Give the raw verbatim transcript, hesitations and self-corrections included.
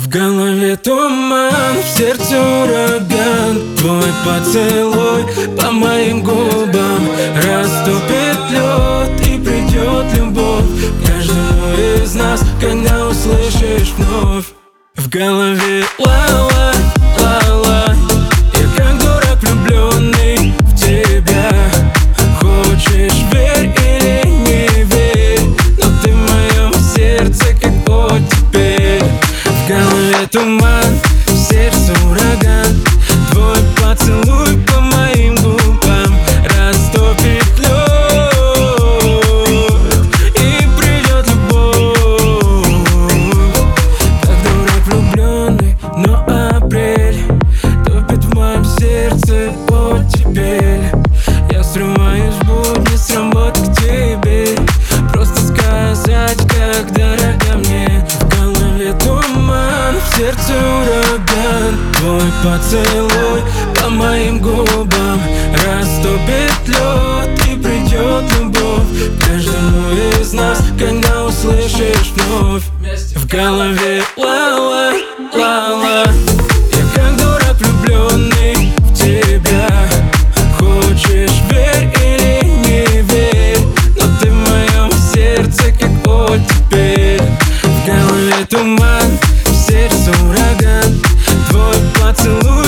В голове туман, в сердце ураган. Твой поцелуй по моим губам растопит лед и придет любовь к каждому из нас, когда услышишь вновь. В голове ла-ла, ла-ла. Я как дурак влюбленный в тебя. Хочешь верь или не верь, но ты в моем сердце как оттепель. В голове туман, в сердце ураган. Твой поцелуй по моим губам растопит лед и придет любовь. Как дурак влюбленный, но апрель топит в моем сердце оттепель. Я срываюсь в будни с работы к тебе, просто сказать, как дорога мне. В голове туман, в сердце ураган. Твой поцелуй по моим губам растопит лед и придет любовь к каждому из нас, когда услышишь вновь. В голове ла-ла, ла-ла. Я как дурак влюбленный в тебя. Хочешь верь или не верь, но ты в моем сердце как оттепель. В голове туман, в сердце ураган. Твой поцелуй